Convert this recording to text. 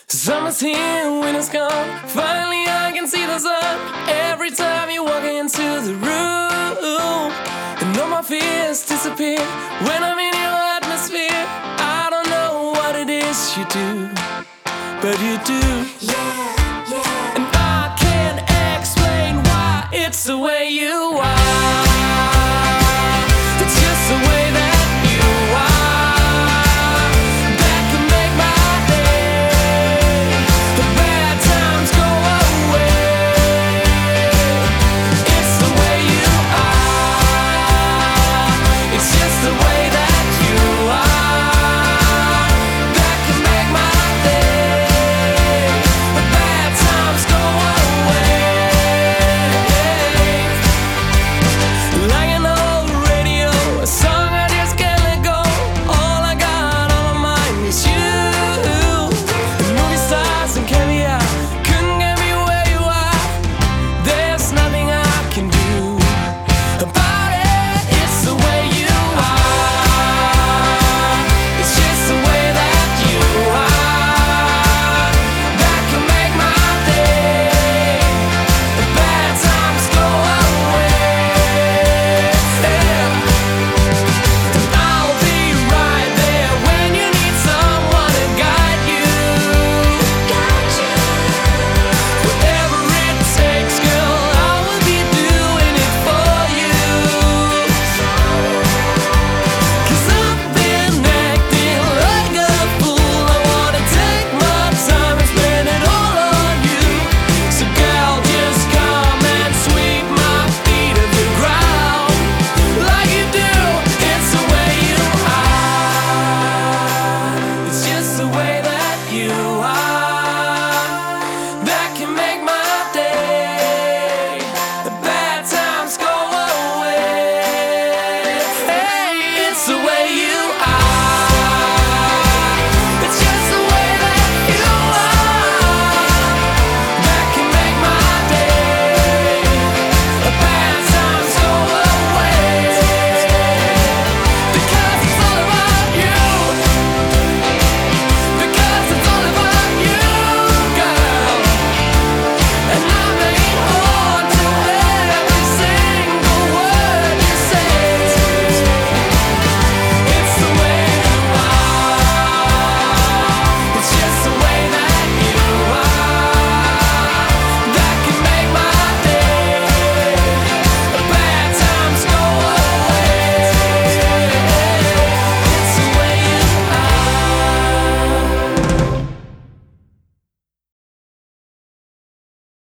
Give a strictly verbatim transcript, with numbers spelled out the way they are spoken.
Summer's here, winter's gone. Finally I can see the sun. Every time you walk into the room, and all my fears disappear when I'm in your atmosphere. I don't know what it is you do, but you do. Yeah, yeah. And I can't explain why it's the way